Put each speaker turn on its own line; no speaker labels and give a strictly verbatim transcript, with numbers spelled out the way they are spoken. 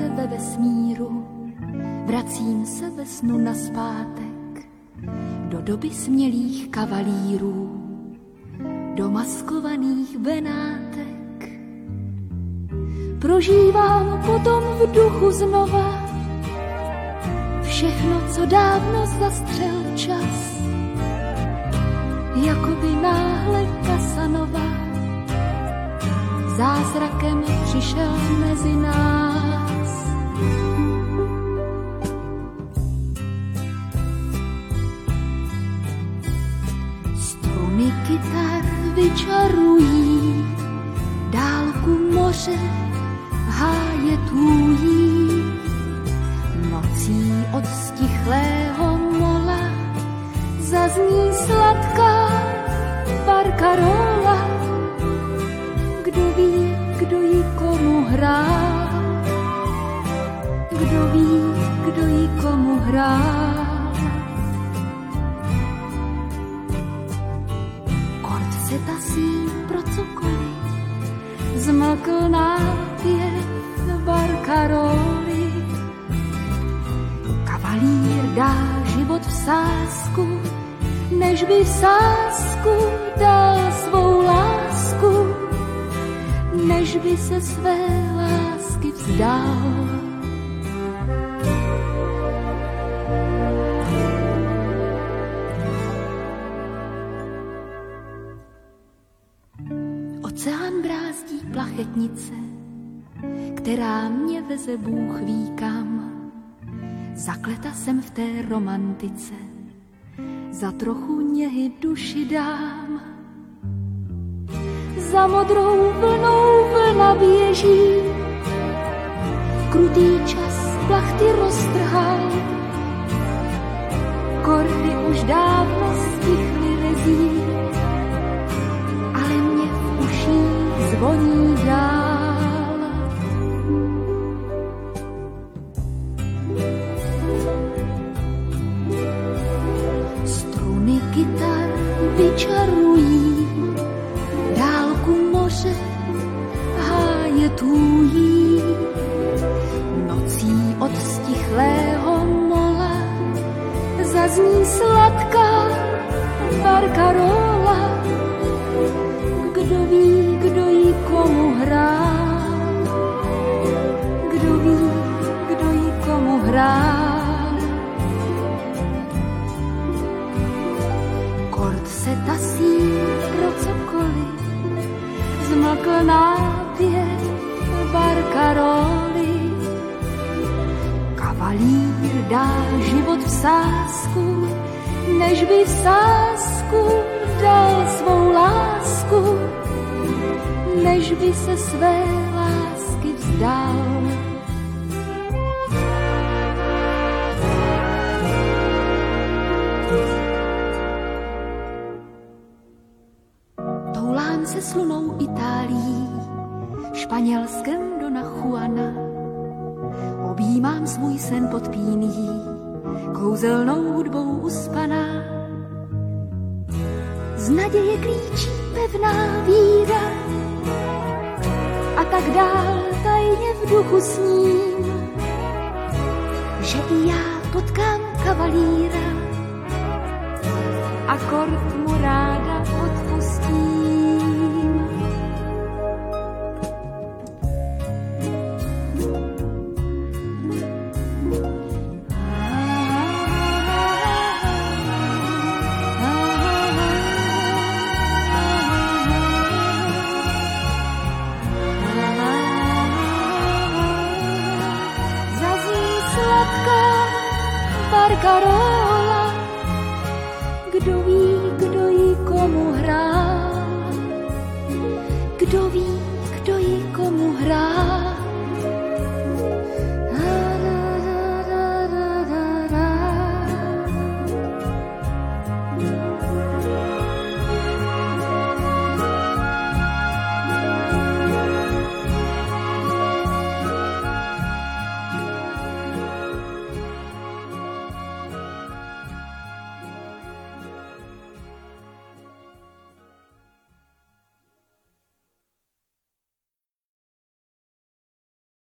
se ve vesmíru, vracím se ve snu nazpátek do doby smělých kavalírů, do maskovaných benátek. Prožívám potom v duchu znova všechno, co dávno zastřel čas, jakoby náhle Casanova zázrakem přišel mezi nás. Struny kytar vyčarují dálku moře, háje tůjí. Nocí od stichlého mola zazní sladká barcarola. Kdo ví, kdo ji komu hrá? Kdo ví, kdo ji komu hrá? Kord se tasí pro cokoliv, zmlkl nápěv barcaroly. Kavalír dá život v sázku, než by v sázku dal svou lásku, než by se své lásky vzdal. Oceán brázdí plachetnice, která mě veze Bůh ví kam. Zakleta jsem v té romantice, za trochu něhy duši dám. Za modrou vlnou vlna běží, krutý čas plachty roztrhal. Kordy už dávno stichly rezí, ale mě v uších zvoní dál. Struny kytar vyčarují dálku moře, háje tůjí. Nocí od stichlého mola zazní sladká barcarola. Kdo ví, kdo ji komu hrá? Kdo ví, kdo ji komu hrá? Kord se tasí pro cokoliv, zmlkl nápěv barcaroly. Kavalír dá život v sázku, než by v sázku dal svou lásku, než by se své lásky vzdal. Toulám se slunou Itálií, Španělskem Dona Juana. Objímám svůj sen pod pínií, kouzelnou hudbou uspaná. Z naděje klíčí pevná víra a tak dál tajně v duchu sním, že i já potkám kavalíra a kord mu ráda odpustím. Barcarola.